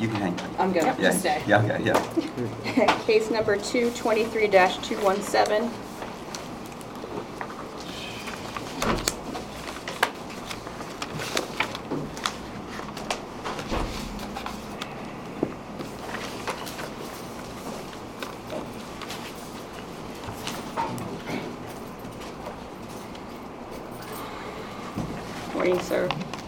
You can hang tight. I'm good. Yeah, Just stay. yeah, okay, yeah. Case number 223-217. Morning, sir.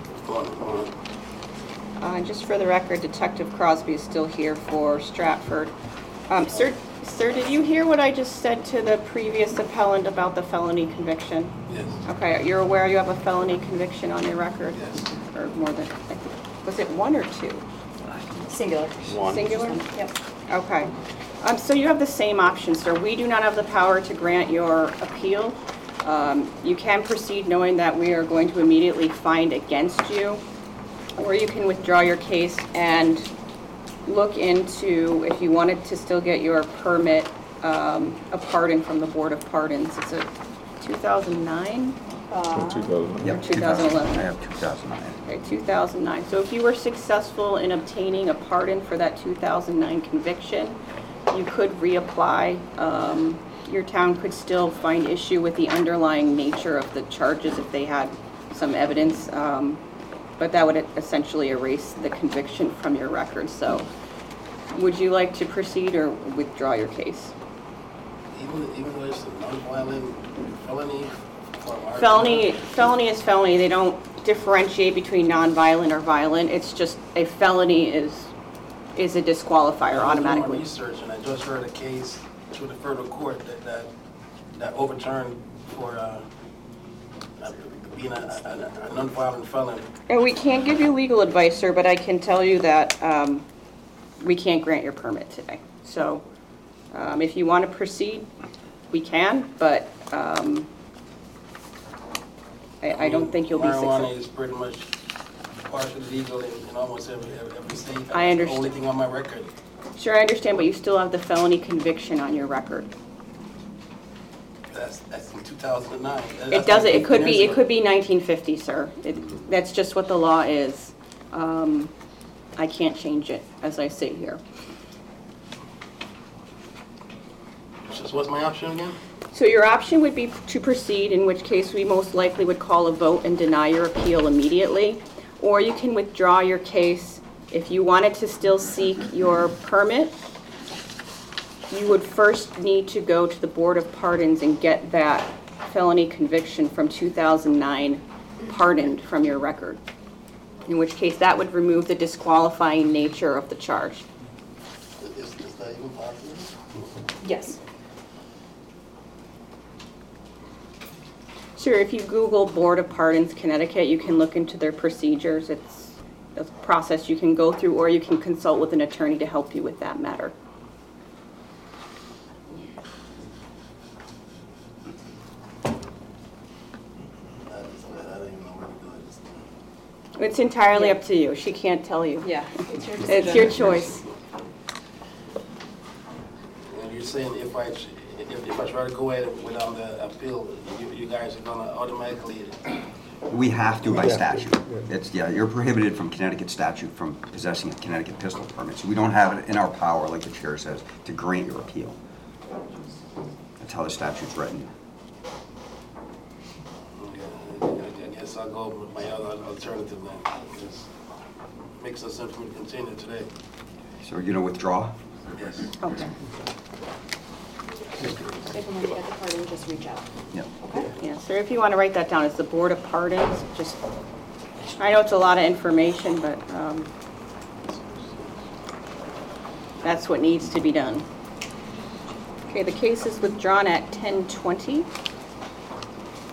Just for the record, Detective Crosby is still here for Stratford. Sir, did you hear what I just said to the previous appellant about the felony conviction? Yes. Okay, you're aware you have a felony conviction on your record? Yes. Or more than, was it one or two? Singular. One. Singular? Yep. Okay. So you have the same option, sir. We do not have the power to grant your appeal. You can proceed knowing that we are going to immediately find against you, or you can withdraw your case and look into, if you wanted to still get your permit, a pardon from the Board of Pardons. It's a 2009? Yep, 2011. I have 2009. Okay, 2009. So if you were successful in obtaining a pardon for that 2009 conviction, you could reapply. Your town could still find issue with the underlying nature of the charges if they had some evidence, but that would essentially erase the conviction from your record. So would you like to proceed or withdraw your case? Even though it's a non-violent felony? Felony is felony. They don't differentiate between non-violent or violent. It's just a felony is a disqualifier automatically. I was doing my research and I just heard a case through the federal court that overturned for being a non-violent felon. And we can't give you legal advice, sir, but I can tell you that we can't grant your permit today. So if you want to proceed, we can, but I don't think you'll be successful. Marijuana is pretty much partially legal in almost every state. I understand. That's the only thing on my record. Sure, I understand, but you still have the felony conviction on your record. That's in 2009. It doesn't. It could be 1950, sir. That's just what the law is. I can't change it as I sit here. So what's my option again? So your option would be to proceed, in which case we most likely would call a vote and deny your appeal immediately, or you can withdraw your case. If you wanted to still seek your permit, you would first need to go to the Board of Pardons and get that felony conviction from 2009 pardoned from your record, in which case that would remove the disqualifying nature of the charge. Is that even possible? Yes. Sure, if you Google Board of Pardons Connecticut, you can look into their procedures. It's a process you can go through, or you can consult with an attorney to help you with that matter. It's entirely up to you. She can't tell you. Yeah. It's your decision. It's your choice. And you're saying if I try to go ahead without the appeal, you guys are gonna automatically. We have to by statute. You're prohibited from Connecticut statute from possessing a Connecticut pistol permit. So we don't have it in our power, like the chair says, to grant your appeal. That's how the statute's written. I guess I'll go with my other alternative then. It makes no sense for me to continue today. So you're gonna withdraw? Yes. Okay. If and when you get the pardon, just reach out. Yep. Okay? Yeah, sir, if you want to write that down, it's the Board of Pardons. Just, I know it's a lot of information, but that's what needs to be done. Okay, the case is withdrawn at 10:20.